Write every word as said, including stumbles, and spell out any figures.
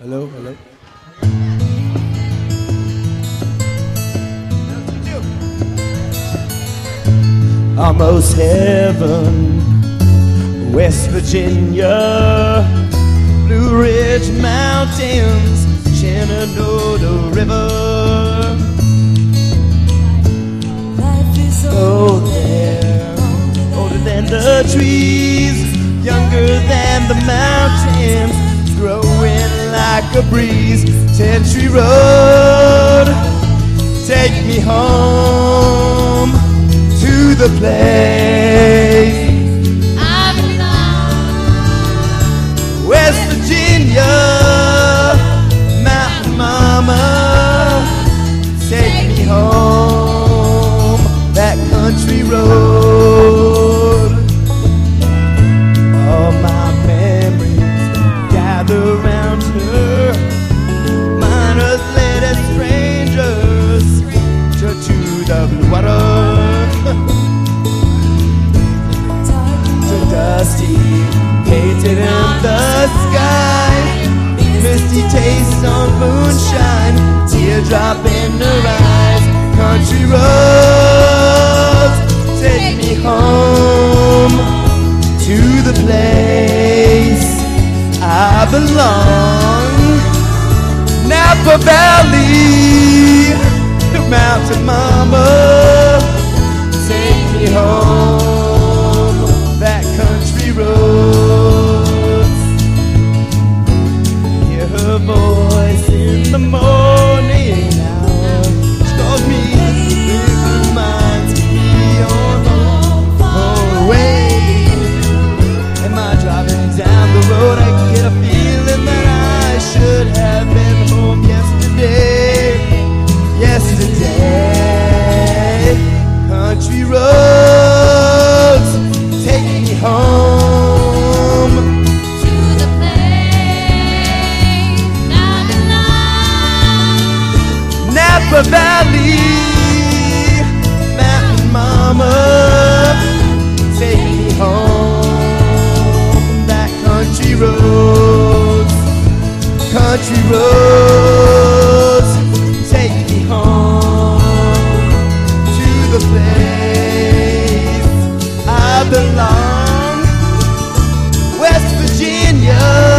Hello, hello. Almost heaven, West Virginia, Blue Ridge Mountains, Shenandoah River. Oh, there, older than the trees, younger than the mountains, growing like a breeze. Century Road, take me home to the place I belong. West Virginia, Mountain Mama, take me home that country road. All my memories gather round her, miners led as strangers to, to the blue water. So dusty, painted in the sky, misty taste on moonshine, teardrop in her eyes. Country roads, take me home to the place I belong. Napa Valley, Mountain Mama, take me home that country roads. Hear her voice in the morning hour, she calls me, it reminds me on home, home way. Am I driving down the road, I get a feeling that I should have been home yesterday. Yesterday, country roads, take me home to the place I belong. Napa Valley, Mountain Mama, take me home that country roads, country roads, take me home to the place I belong. West Virginia.